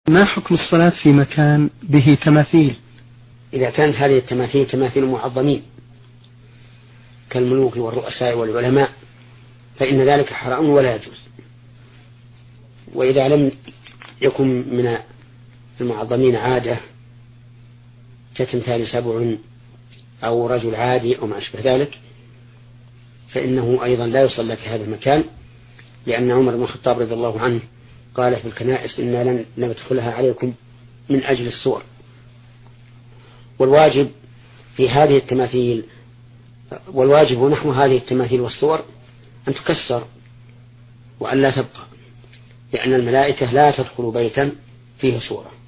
ما حكم الصلاة في مكان به تماثيل؟ إذا كانت هذه التماثيل تماثيل معظمين كالملوك والرؤساء والعلماء فإن ذلك حرام ولا يجوز. وإذا لم يكن من المعظمين عادة كتمثال سبع أو رجل عادي أو ما أشبه ذلك فإنه أيضا لا يصلى في هذا المكان، لأن عمر بن الخطاب رضي الله عنه قال في الكنائس إنا لن ندخلها عليكم من أجل الصور. والواجب في هذه التماثيل ونحو هذه التماثيل والصور أن تكسر وأن لا تبقى، لأن الملائكة لا تدخل بيتا فيه صورة.